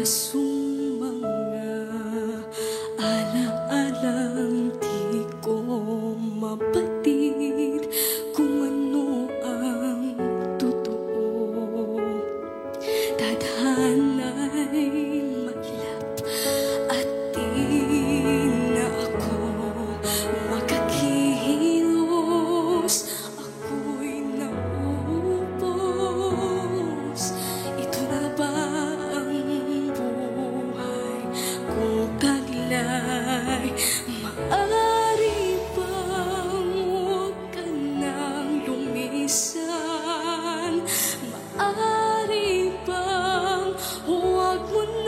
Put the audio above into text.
asong mga ala-alang di ko mabatid kung ano ang totoo. Tadhana'y maglap at di na ako makakilos. Ako'y naubos. Ito na ba ang buhay ko taglay? Maari bang huwag ka nang lumisan? Maari bang huwag mo